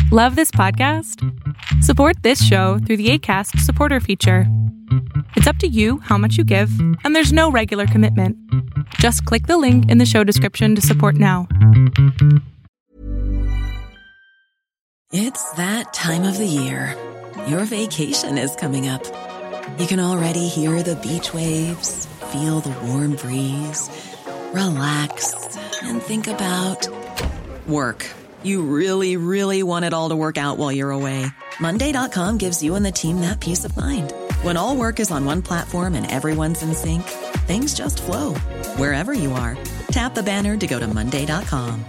Love this podcast? Support this show through the Acast supporter feature. It's up to you how much you give, and there's no regular commitment. Just click the link in the show description to support now. It's that time of the year. Your vacation is coming up. You can already hear the beach waves, feel the warm breeze, relax, and think about work. You really, really want it all to work out while you're away. Monday.com gives you and the team that peace of mind. When all work is on one platform and everyone's in sync, things just flow. Wherever you are, tap the banner to go to Monday.com.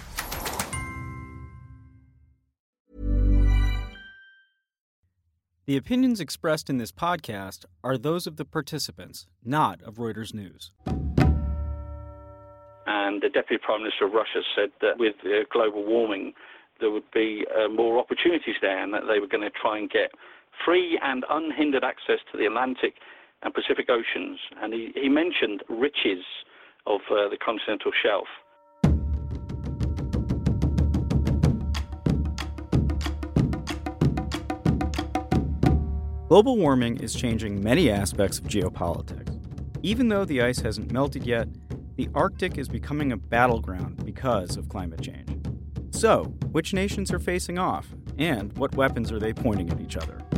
The opinions expressed in this podcast are those of the participants, not of Reuters News. And the Deputy Prime Minister of Russia said that with global warming, there would be more opportunities there, and that they were going to try and get free and unhindered access to the Atlantic and Pacific Oceans. And he mentioned riches of the continental shelf. Global warming is changing many aspects of geopolitics. Even though the ice hasn't melted yet, the Arctic is becoming a battleground because of climate change. So, which nations are facing off, and what weapons are they pointing at each other?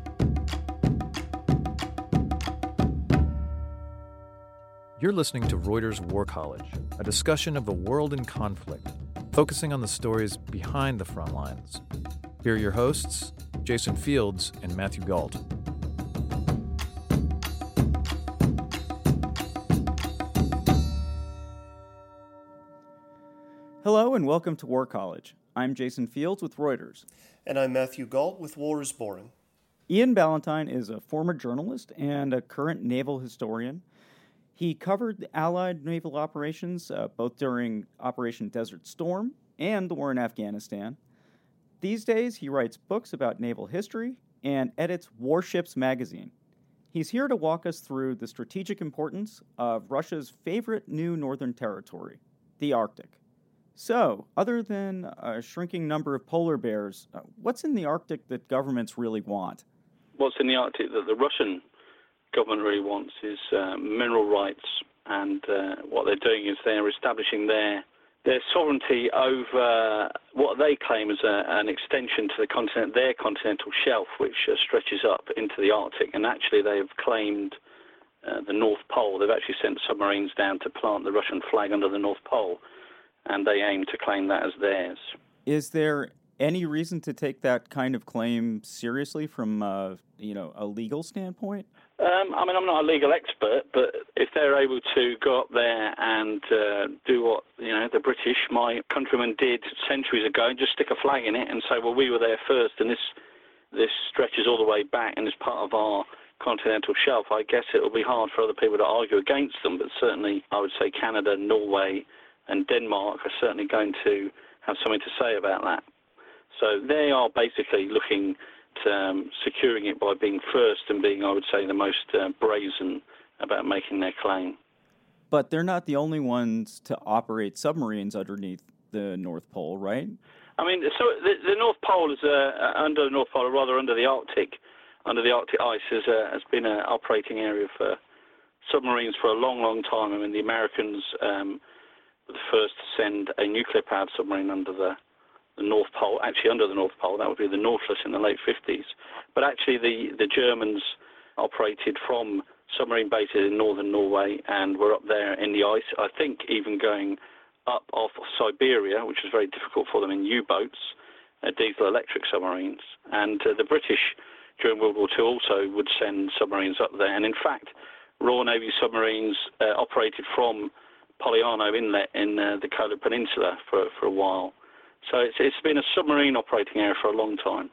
You're listening to Reuters War College, a discussion of the world in conflict, focusing on the stories behind the front lines. Here are your hosts, Jason Fields and Matthew Gault. Hello and welcome to War College. I'm Jason Fields with Reuters. And I'm Matthew Gault with War is Boring. Ian Ballantyne is a former journalist and a current naval historian. He covered Allied naval operations both during Operation Desert Storm and the war in Afghanistan. These days, he writes books about naval history and edits Warships magazine. He's here to walk us through the strategic importance of Russia's favorite new northern territory, the Arctic. So, other than a shrinking number of polar bears, what's in the Arctic that governments really want? What's in the Arctic that the Russian government really wants is mineral rights, and what they're doing is they're establishing their sovereignty over what they claim is an extension to the continent, their continental shelf, which stretches up into the Arctic. And actually, they have claimed the North Pole. They've actually sent submarines down to plant the Russian flag under the North Pole, and they aim to claim that as theirs. Is there any reason to take that kind of claim seriously from a legal standpoint? I'm not a legal expert, but if they're able to go up there and do what the British, my countrymen, did centuries ago, and just stick a flag in it and say, well, we were there first, and this stretches all the way back and is part of our continental shelf, I guess it will be hard for other people to argue against them. But certainly, I would say Canada, Norway, and Denmark are certainly going to have something to say about that. So they are basically looking to securing it by being first and being, I would say, the most brazen about making their claim. But they're not the only ones to operate submarines underneath the North Pole, right? I mean, so the North Pole is under the North Pole, or rather under the Arctic ice, has been an operating area for submarines for a long, long time. I mean, the Americans were the first to send a nuclear-powered submarine under the North Pole, actually under the North Pole. That would be the Nautilus in the late 50s. But actually the Germans operated from submarine bases in northern Norway and were up there in the ice, I think even going up off Siberia, which was very difficult for them in U-boats, diesel-electric submarines. And the British, during World War II, also would send submarines up there. And in fact, Royal Navy submarines operated from Poliano Inlet in the Kola Peninsula for a while. So it's been a submarine operating area for a long time.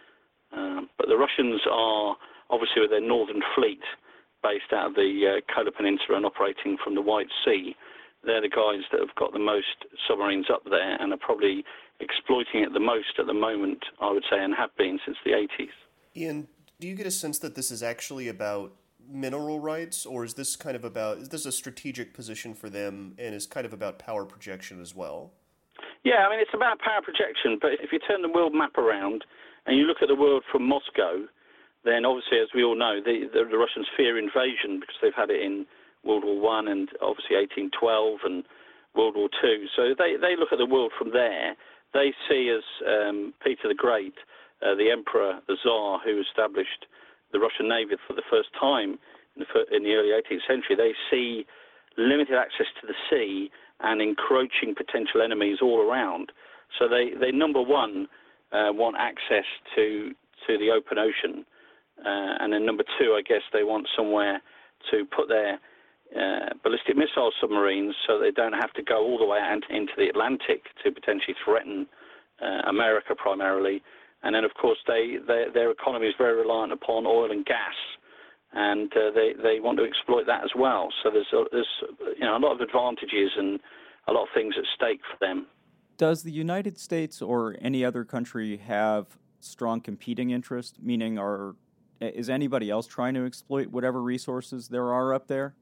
But the Russians are, obviously with their northern fleet, based out of the Kola Peninsula and operating from the White Sea. They're the guys that have got the most submarines up there and are probably exploiting it the most at the moment, I would say, and have been since the 80s. Ian, do you get a sense that this is actually about mineral rights, or is this a strategic position for them and is kind of about power projection as well? Yeah, I mean, it's about power projection, but if you turn the world map around and you look at the world from Moscow, then obviously, as we all know, the Russians fear invasion because they've had it in World War I and obviously 1812 and World War II. So they look at the world from there. They see as Peter the Great, the Emperor, the Tsar, who established the Russian Navy for the first time in the early 18th century. They see limited access to the sea and encroaching potential enemies all around. So they number one, want access to the open ocean. And then number two, I guess they want somewhere to put their ballistic missile submarines so they don't have to go all the way out into the Atlantic to potentially threaten America primarily. And then, of course, their economy is very reliant upon oil and gas, and they want to exploit that as well. So there's a lot of advantages and a lot of things at stake for them. Does the United States or any other country have strong competing interests, meaning is anybody else trying to exploit whatever resources there are up there?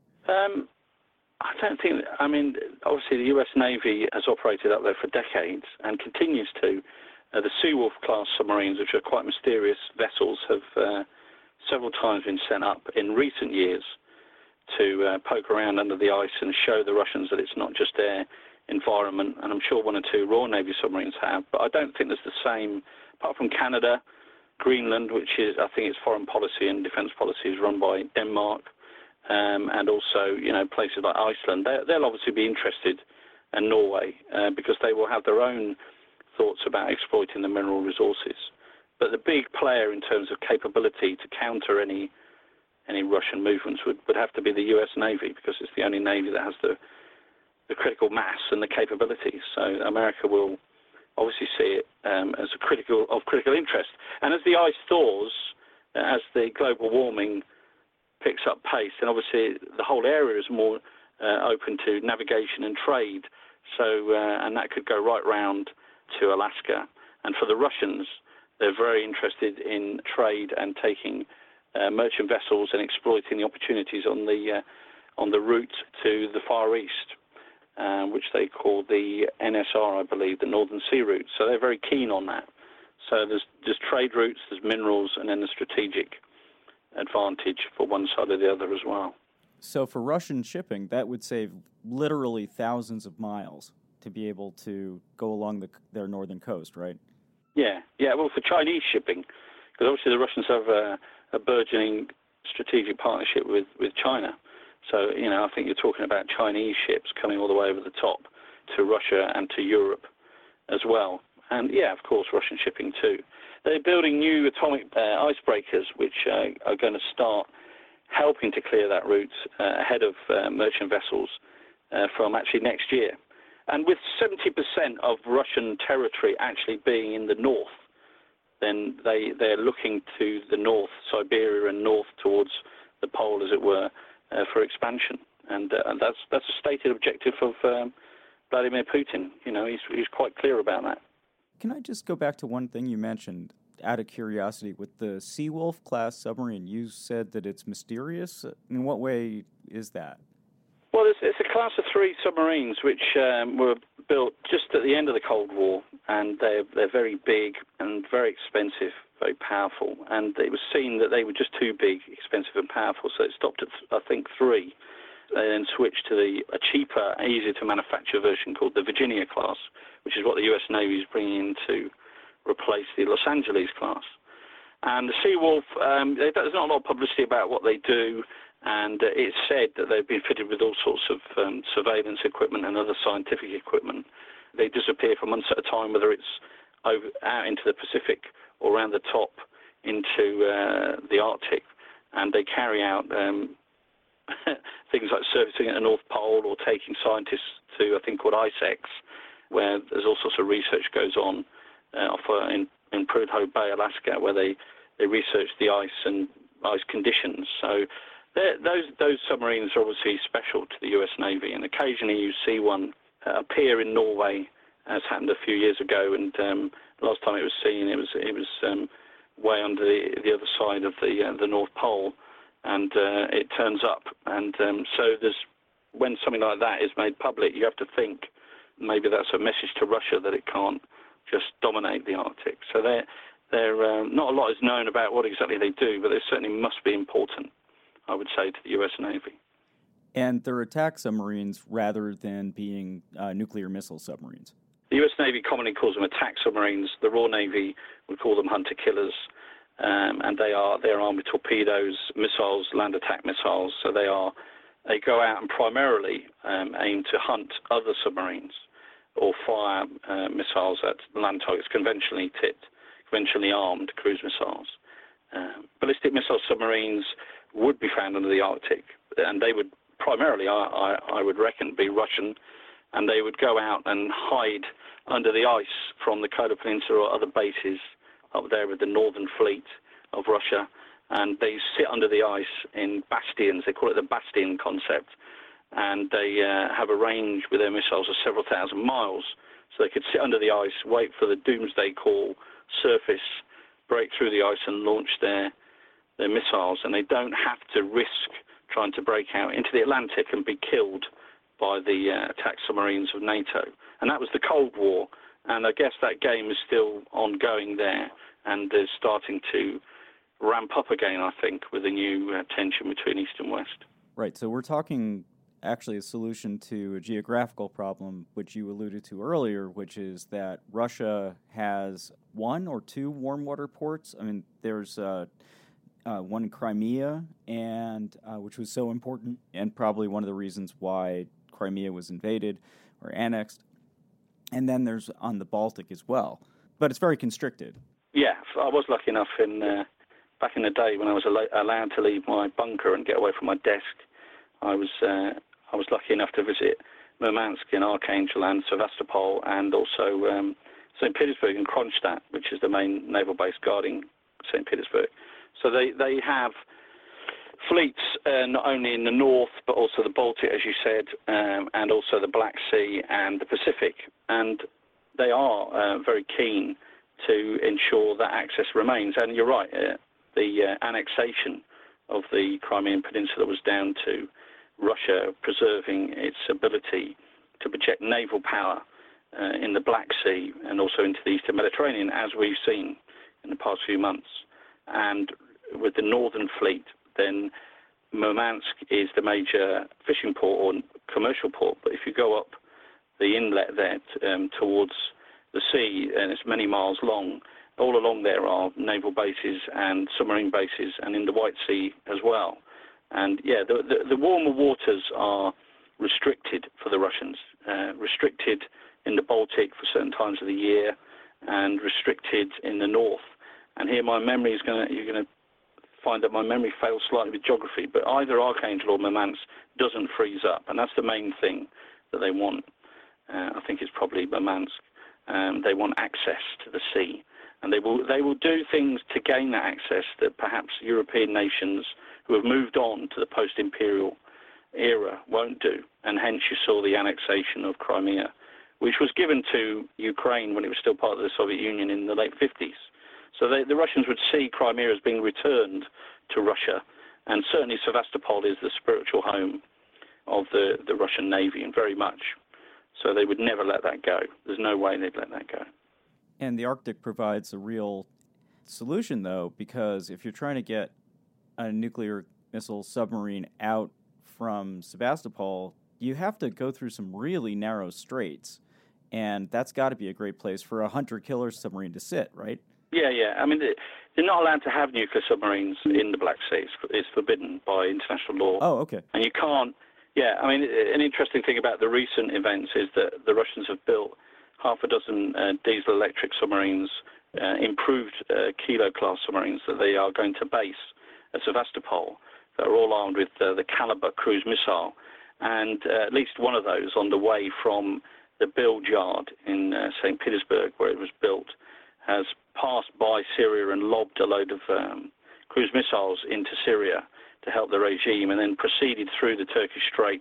I don't think. I mean, obviously, the U.S. Navy has operated up there for decades and continues to. The Seawolf class submarines, which are quite mysterious vessels, have several times been sent up in recent years to poke around under the ice and show the Russians that it's not just their environment. And I'm sure one or two Royal Navy submarines have, but I don't think there's the same. Apart from Canada, Greenland, which is, I think, its foreign policy and defence policy is run by Denmark. And also, places like Iceland, they'll obviously be interested, and Norway, because they will have their own thoughts about exploiting the mineral resources. But the big player in terms of capability to counter any Russian movements would have to be the U.S. Navy, because it's the only Navy that has the critical mass and the capabilities. So America will obviously see it as of critical interest. And as the ice thaws, as the global warming picks up pace, and obviously the whole area is more open to navigation and trade. So, and that could go right round to Alaska. And for the Russians, they're very interested in trade and taking merchant vessels and exploiting the opportunities on the route to the Far East, which they call the NSR, I believe, the Northern Sea Route. So they're very keen on that. So there's trade routes, there's minerals, and then the strategic advantage for one side or the other as well. So for Russian shipping, that would save literally thousands of miles to be able to go along their northern coast, right? Yeah. Well, for Chinese shipping, because obviously the Russians have a burgeoning strategic partnership with China. So, I think you're talking about Chinese ships coming all the way over the top to Russia and to Europe as well. And, of course, Russian shipping too. They're building new atomic icebreakers, which are going to start helping to clear that route ahead of merchant vessels from actually next year. And with 70% of Russian territory actually being in the north, then they're looking to the north, Siberia, and north towards the pole, as it were, for expansion. And that's a stated objective of Vladimir Putin. He's quite clear about that. Can I just go back to one thing you mentioned, out of curiosity? With the Seawolf class submarine, you said that it's mysterious. In what way is that? Well, it's a class of 3 submarines which were built just at the end of the Cold War, and they're very big and very expensive, very powerful. And it was seen that they were just too big, expensive, and powerful, so it stopped at, I think, 3. They then switched to a cheaper, easier to manufacture version called the Virginia class, which is what the U.S. Navy is bringing in to replace the Los Angeles class. And the Seawolf, there's not a lot of publicity about what they do, and it's said that they've been fitted with all sorts of surveillance equipment and other scientific equipment. They disappear for months at a time, whether it's out into the Pacific or around the top into the Arctic, and they carry out things like servicing at the North Pole or taking scientists to a thing called ICEX, where there's all sorts of research goes on in Prudhoe Bay, Alaska, where they research the ice and ice conditions. So those submarines are obviously special to the U.S. Navy, and occasionally you see one appear in Norway, as happened a few years ago. And last time it was seen, it was way under the other side of the North Pole, and it turns up. And so when something like that is made public, you have to think maybe that's a message to Russia that it can't just dominate the Arctic. So not a lot is known about what exactly they do, but they certainly must be important, I would say, to the U.S. Navy. And they're attack submarines rather than being nuclear missile submarines. The U.S. Navy commonly calls them attack submarines. The Royal Navy would call them hunter-killers, and they're armed with torpedoes, missiles, land attack missiles. So they go out and primarily aim to hunt other submarines or fire missiles at land targets, conventionally tipped, conventionally armed cruise missiles. Ballistic missile submarines would be found under the Arctic, and they would primarily, I would reckon, be Russian, and they would go out and hide under the ice from the Kola Peninsula or other bases up there with the Northern Fleet of Russia, and they sit under the ice in bastions. They call it the bastion concept, and they have a range with their missiles of several thousand miles, so they could sit under the ice, wait for the doomsday call, surface, break through the ice and launch their missiles, and they don't have to risk trying to break out into the Atlantic and be killed by the attack submarines of NATO. And that was the Cold War, and I guess that game is still ongoing there, and is starting to ramp up again, I think, with the new tension between East and West. Right, so we're talking actually a solution to a geographical problem, which you alluded to earlier, which is that Russia has one or two warm water ports. I mean, there's one in Crimea, and which was so important, and probably one of the reasons why Crimea was invaded or annexed. And then there's on the Baltic as well, but it's very constricted. Yeah, I was lucky enough back in the day when I was allowed to leave my bunker and get away from my desk. I was lucky enough to visit Murmansk in Archangel and Sevastopol, and also St. Petersburg and Kronstadt, which is the main naval base guarding St. Petersburg. So they have fleets not only in the north, but also the Baltic, as you said, and also the Black Sea and the Pacific. And they are very keen to ensure that access remains. And you're right, the annexation of the Crimean Peninsula was down to Russia preserving its ability to project naval power in the Black Sea and also into the Eastern Mediterranean, as we've seen in the past few months. And with the Northern Fleet, then Murmansk is the major fishing port or commercial port. But if you go up the inlet there towards the sea, and it's many miles long, all along there are naval bases and submarine bases, and in the White Sea as well. And yeah, the warmer waters are restricted for the Russians, restricted in the Baltic for certain times of the year, and restricted in the north. And here my memory is you're going to find that my memory fails slightly with geography, but either Archangel or Murmansk doesn't freeze up, and that's the main thing that they want. I think it's probably Murmansk. They want access to the sea, and they will do things to gain that access that perhaps European nations who have moved on to the post-imperial era won't do, and hence you saw the annexation of Crimea, which was given to Ukraine when it was still part of the Soviet Union in the late 50s. So the Russians would see Crimea as being returned to Russia, and certainly Sevastopol is the spiritual home of the Russian Navy, and very much. So they would never let that go. There's no way they'd let that go. And the Arctic provides a real solution, though, because if you're trying to get a nuclear missile submarine out from Sevastopol, you have to go through some really narrow straits, and that's got to be a great place for a hunter-killer submarine to sit, right? Yeah. I mean, they're not allowed to have nuclear submarines in the Black Sea. It's forbidden by international law. Oh, okay. And you can't. Yeah, I mean, an interesting thing about the recent events is that the Russians have built half a dozen diesel-electric submarines, improved Kilo-class submarines that they are going to base at Sevastopol, that are all armed with the Kalibr cruise missile, and at least one of those on the way from the build yard in St. Petersburg, where it was built, has passed by Syria and lobbed a load of cruise missiles into Syria to help the regime, and then proceeded through the Turkish Straits,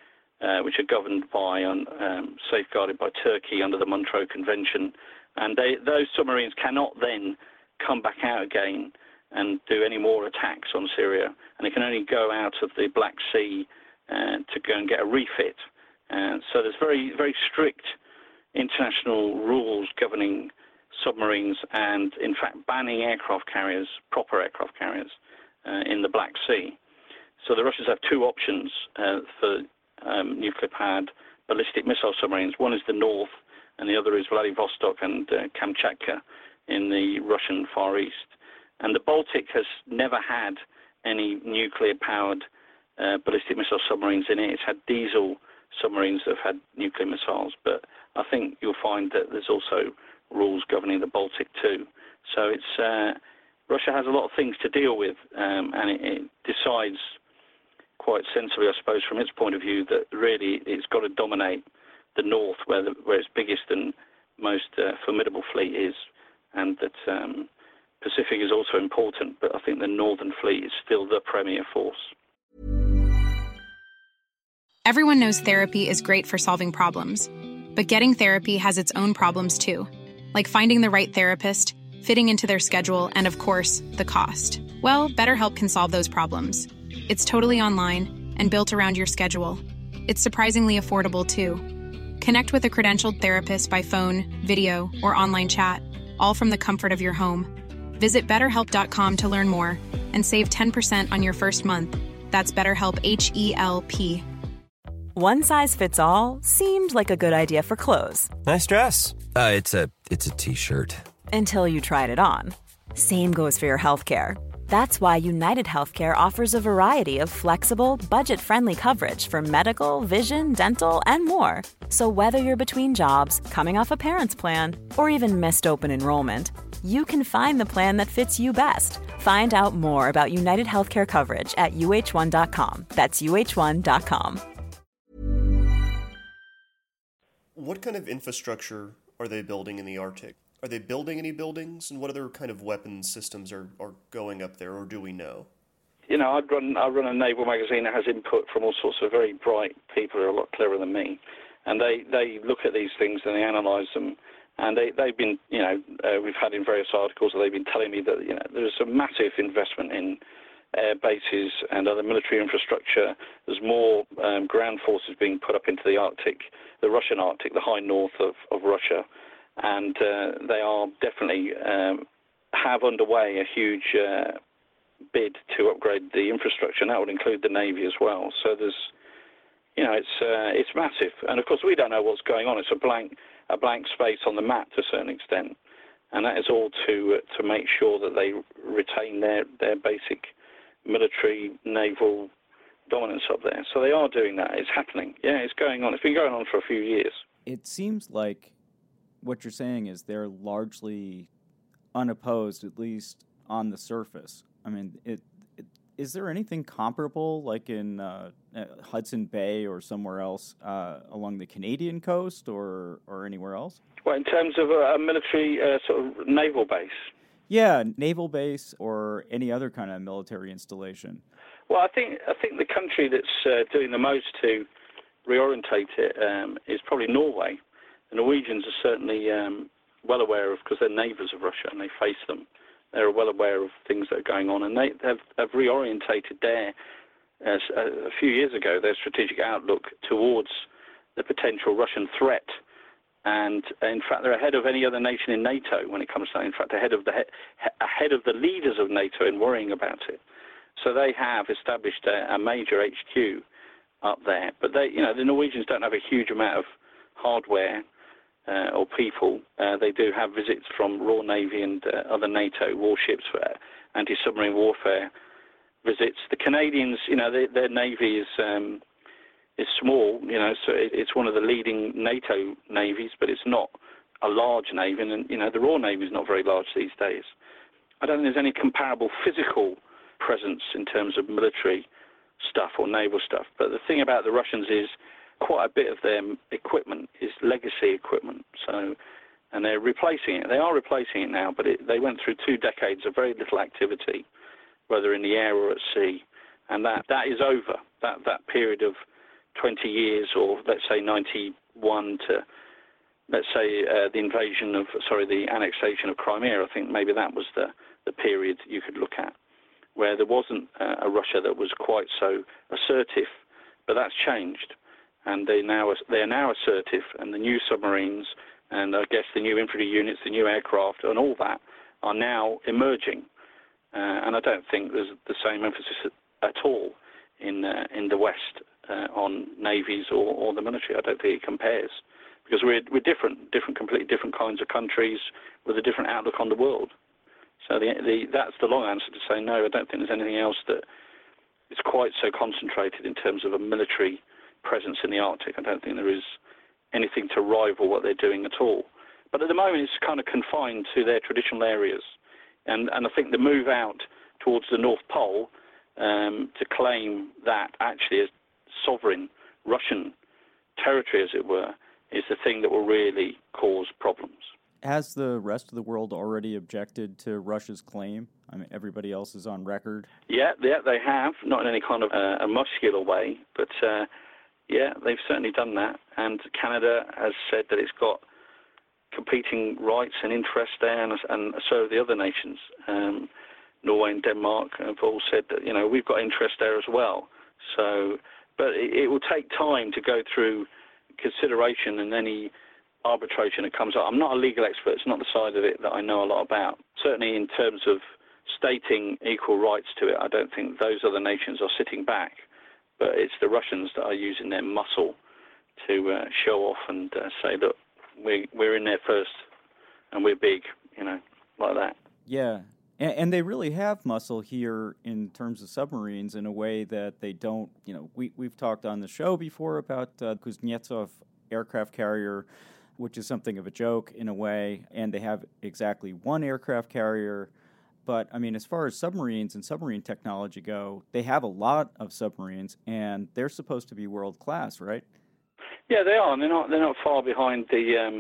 which are governed by, safeguarded by Turkey under the Montreux Convention. And those submarines cannot then come back out again and do any more attacks on Syria. And they can only go out of the Black Sea to go and get a refit And so there's very, very strict international rules governing submarines and, in fact, banning aircraft carriers, proper aircraft carriers, in the Black Sea. So the Russians have two options for nuclear-powered ballistic missile submarines. One is the North, and the other is Vladivostok and Kamchatka in the Russian Far East. And the Baltic has never had any nuclear-powered ballistic missile submarines in it. It's had diesel submarines that have had nuclear missiles, but I think you'll find that there's also rules governing the Baltic too. So it's Russia has a lot of things to deal with, and it decides quite sensibly, I suppose, from its point of view, that really it's got to dominate the North, where its biggest and most formidable fleet is, and that Pacific is also important, but I think the Northern Fleet is still the premier force. Everyone knows therapy is great for solving problems, but getting therapy has its own problems too, like finding the right therapist, fitting into their schedule, and of course, the cost. Well, BetterHelp can solve those problems. It's totally online and built around your schedule. It's surprisingly affordable too. Connect with a credentialed therapist by phone, video, or online chat, all from the comfort of your home. Visit BetterHelp.com to learn more and save 10% on your first month. That's BetterHelp, H-E-L-P. One size fits all seemed like a good idea for clothes. Nice dress. It's a t-shirt. Until you tried it on. Same goes for your healthcare. That's why United Healthcare offers a variety of flexible, budget-friendly coverage for medical, vision, dental, and more. So whether you're between jobs, coming off a parent's plan, or even missed open enrollment, you can find the plan that fits you best. Find out more about United Healthcare coverage at UH1.com. That's UH1.com. What kind of infrastructure are they building in the Arctic? Are they building any buildings, and what other kind of weapon systems are going up there, or do we know? You know, I run a naval magazine that has input from all sorts of very bright people who are a lot cleverer than me, and they look at these things and they analyse them, and they've been, you know, we've had in various articles that they've been telling me that, you know, there's a massive investment in air bases and other military infrastructure. There's more ground forces being put up into the Arctic, the Russian Arctic, the high north of Russia, and they are definitely have underway a huge bid to upgrade the infrastructure, and that would include the Navy as well. So there's, you know, it's massive, and of course we don't know what's going on. It's a blank space on the map to a certain extent, and that is all to make sure that they retain their basic military naval dominance up there. So they are doing that. It's happening. Yeah, it's going on. It's been going on for a few years. It seems like what you're saying is they're largely unopposed, at least on the surface. I mean, is there anything comparable, like in Hudson Bay or somewhere else along the Canadian coast or anywhere else? Well, in terms of a military sort of naval base? Yeah, naval base or any other kind of military installation. Well, I think the country that's doing the most to reorientate it is probably Norway. The Norwegians are certainly well aware of, because they're neighbours of Russia and they face them. They're well aware of things that are going on, and they have reorientated a few years ago, their strategic outlook towards the potential Russian threat. And in fact, they're ahead of any other nation in NATO when it comes to that. In fact, ahead of the leaders of NATO in worrying about it. So they have established a major HQ up there. But they, you know, the Norwegians don't have a huge amount of hardware or people. They do have visits from Royal Navy and other NATO warships for anti-submarine warfare visits. The Canadians, you know, their navy is small, you know, so it's one of the leading NATO navies, but it's not a large navy, and you know, the Royal Navy is not very large these days. I don't think there's any comparable physical presence in terms of military stuff or naval stuff. But the thing about the Russians is quite a bit of their equipment is legacy equipment. So, and they're replacing it. They are replacing it now, but they went through 2 decades of very little activity, whether in the air or at sea, and that is over. That period of 20 years, or let's say 91 to, let's say, the annexation of Crimea. I think maybe that was the period you could look at, where there wasn't a Russia that was quite so assertive, but that's changed. and they are now assertive, and the new submarines, and I guess the new infantry units, the new aircraft, and all that are now emerging. And I don't think there's the same emphasis at all in the West on navies or the military. I don't think it compares, because we're different, completely different kinds of countries with a different outlook on the world. So that's the long answer to say no. I don't think there's anything else that is quite so concentrated in terms of a military presence in the Arctic. I don't think there is anything to rival what they're doing at all. But at the moment, it's kind of confined to their traditional areas. And I think the move out towards the North Pole to claim that actually as sovereign Russian territory, as it were, is the thing that will really cause problems. Has the rest of the world already objected to Russia's claim? I mean, everybody else is on record. Yeah, they have, not in any kind of a muscular way, but yeah, they've certainly done that. And Canada has said that it's got competing rights and interests there, and so have the other nations. Norway and Denmark have all said that, we've got interest there as well. So, but it will take time to go through consideration and any arbitration that comes up. I'm not a legal expert. It's not the side of it that I know a lot about. Certainly in terms of stating equal rights to it, I don't think those other nations are sitting back. But it's the Russians that are using their muscle to show off and say, look, we're in there first and we're big, like that. Yeah. And they really have muscle here in terms of submarines in a way that they don't, we've talked on the show before about Kuznetsov aircraft carrier, which is something of a joke in a way, and they have exactly one aircraft carrier. But, I mean, as far as submarines and submarine technology go, they have a lot of submarines, and they're supposed to be world-class, right? Yeah, they are, and they're not far behind the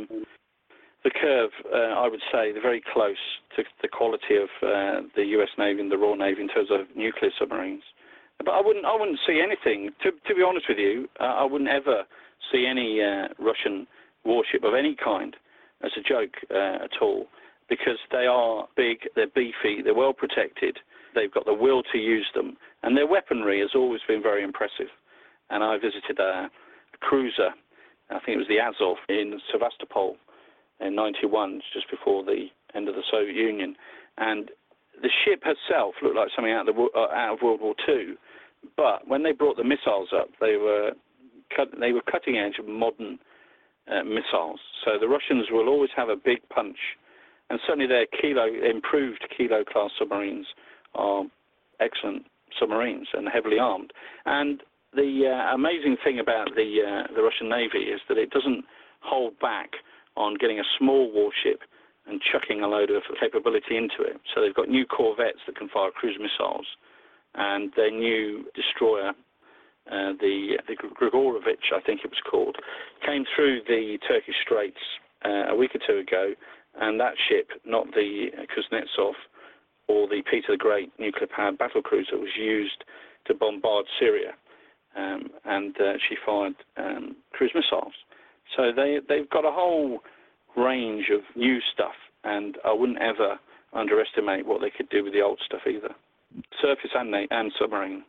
curve, I would say. They're very close to the quality of the U.S. Navy and the Royal Navy in terms of nuclear submarines. But I wouldn't see anything, to be honest with you, I wouldn't ever see any Russian warship of any kind as a joke at all, because they are big, they're beefy, they're well protected, they've got the will to use them, and their weaponry has always been very impressive. And I visited a cruiser, I think it was the Azov, in Sevastopol in 91, just before the end of the Soviet Union, and the ship herself looked like something out of World War II, but when they brought the missiles up, they were cutting edge of modern missiles. So the Russians will always have a big punch, and certainly their improved Kilo-class submarines are excellent submarines and heavily armed. And the amazing thing about the Russian Navy is that it doesn't hold back on getting a small warship and chucking a load of capability into it. So they've got new corvettes that can fire cruise missiles, and their new destroyer, the Grigorovich, I think it was called, came through the Turkish Straits a week or two ago, and that ship, not the Kuznetsov or the Peter the Great nuclear-powered battlecruiser, was used to bombard Syria, and she fired cruise missiles. So they've got a whole range of new stuff, and I wouldn't ever underestimate what they could do with the old stuff either, surface and submarine.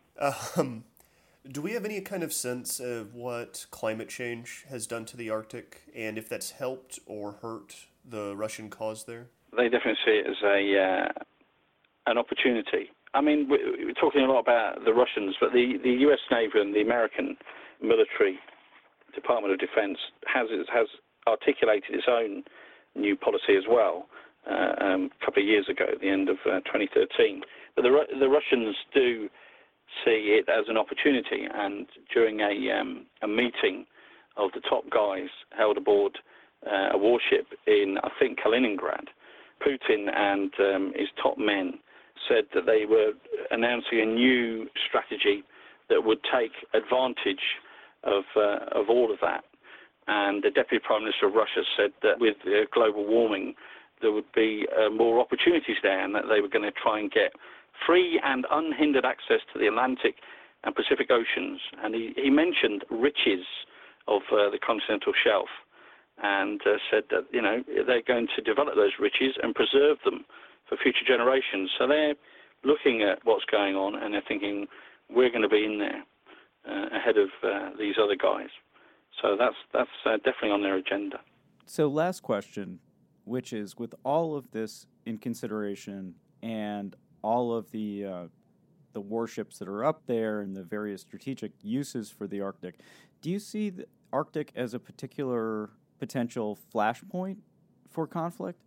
Do we have any kind of sense of what climate change has done to the Arctic, and if that's helped or hurt the Russian cause there? They definitely see it as an opportunity. I mean, we're talking a lot about the Russians, but the U.S. Navy and the American military Department of Defense has articulated its own new policy as well a couple of years ago, at the end of 2013. But the Russians do see it as an opportunity, and during a meeting of the top guys held aboard a warship in, I think, Kaliningrad, Putin and his top men said that they were announcing a new strategy that would take advantage of all of that. And the Deputy Prime Minister of Russia said that with global warming, there would be more opportunities there, and that they were going to try and get free and unhindered access to the Atlantic and Pacific Oceans. And he mentioned riches of the continental shelf, and said that, they're going to develop those riches and preserve them for future generations. So they're looking at what's going on, and they're thinking, we're going to be in there ahead of these other guys. So that's definitely on their agenda. So last question, which is, with all of this in consideration and all of the warships that are up there and the various strategic uses for the Arctic, do you see the Arctic as a particular potential flashpoint for conflict?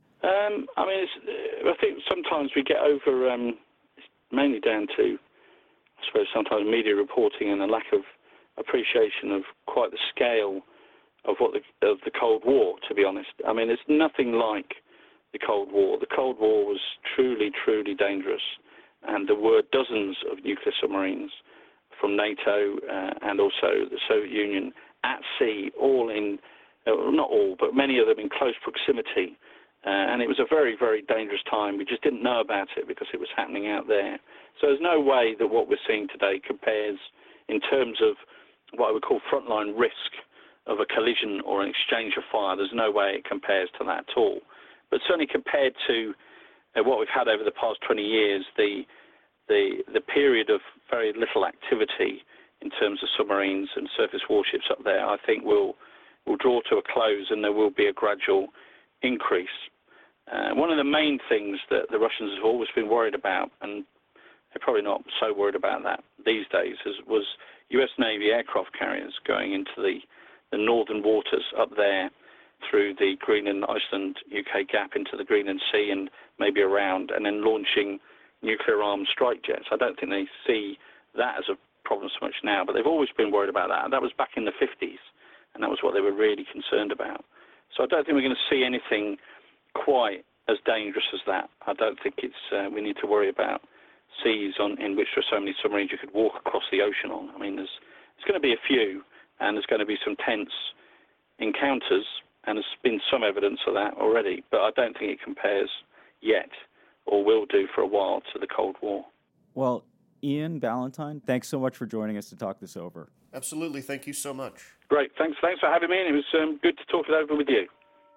I think sometimes we get over, mainly down to, I suppose, sometimes media reporting and a lack of appreciation of quite the scale of the Cold War, to be honest. I mean, it's nothing like the Cold War. The Cold War was truly, truly dangerous, and there were dozens of nuclear submarines from NATO and also the Soviet Union at sea, all in, not all, but many of them in close proximity. And it was a very, very dangerous time. We just didn't know about it because it was happening out there. So there's no way that what we're seeing today compares in terms of what I would call frontline risk of a collision or an exchange of fire. There's no way it compares to that at all. But certainly compared to what we've had over the past 20 years, the period of very little activity in terms of submarines and surface warships up there, I think will draw to a close, and there will be a gradual increase. One of the main things that the Russians have always been worried about, and they're probably not so worried about that these days, was U.S. Navy aircraft carriers going into the northern waters up there through the Greenland, Iceland, UK gap into the Greenland Sea and maybe around, and then launching nuclear-armed strike jets. I don't think they see that as a problem so much now, but they've always been worried about that. And that was back in the 50s, and that was what they were really concerned about. So I don't think we're going to see anything quite as dangerous as that. I don't think we need to worry about seas in which there are so many submarines you could walk across the ocean on. I mean, there's going to be a few, and there's going to be some tense encounters, and there's been some evidence of that already, but I don't think it compares yet, or will do for a while, to the Cold War. Well, Ian Ballantine, thanks so much for joining us to talk this over. Absolutely. Thank you so much. Great. Thanks for having me, and it was good to talk it over with you.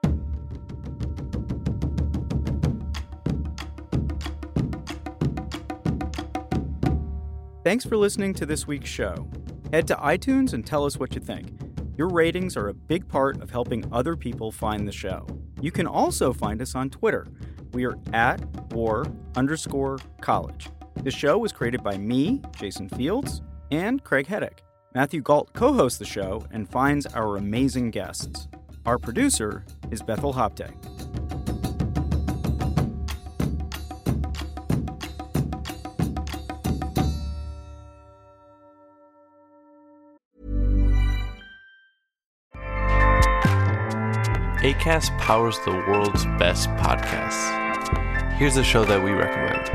Thanks for listening to this week's show. Head to iTunes and tell us what you think. Your ratings are a big part of helping other people find the show. You can also find us on Twitter. We are @war_college. The show was created by me, Jason Fields, and Craig Heddick. Matthew Galt co-hosts the show and finds our amazing guests. Our producer is Bethel Hopte. Acast powers the world's best podcasts. Here's a show that we recommend.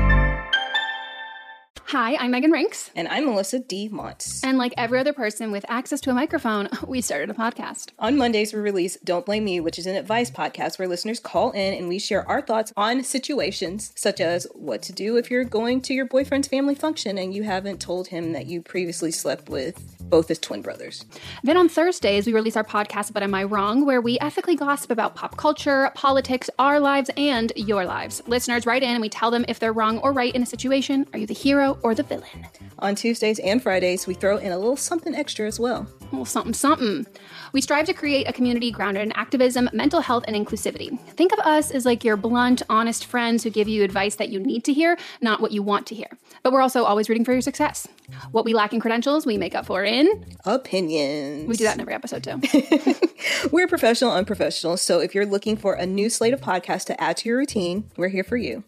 Hi, I'm Megan Rinks. And I'm Melissa D. Montz. And like every other person with access to a microphone, we started a podcast. On Mondays, we release Don't Blame Me, which is an advice podcast where listeners call in and we share our thoughts on situations such as what to do if you're going to your boyfriend's family function and you haven't told him that you previously slept with both his twin brothers. Then on Thursdays, we release our podcast, But Am I Wrong?, where we ethically gossip about pop culture, politics, our lives, and your lives. Listeners write in and we tell them if they're wrong or right in a situation. Are you the hero or the villain? On Tuesdays and Fridays, we throw in a little something extra as well. A little something. We strive to create a community grounded in activism, mental health, and inclusivity. Think of us as like your blunt, honest friends who give you advice that you need to hear, not what you want to hear. But we're also always rooting for your success. What we lack in credentials, we make up for in opinions. We do that in every episode too. We're professional, unprofessional. So if you're looking for a new slate of podcasts to add to your routine, we're here for you.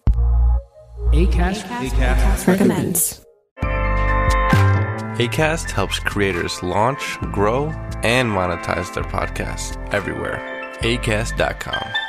Acast recommends. Acast helps creators launch, grow, and monetize their podcasts everywhere. Acast.com.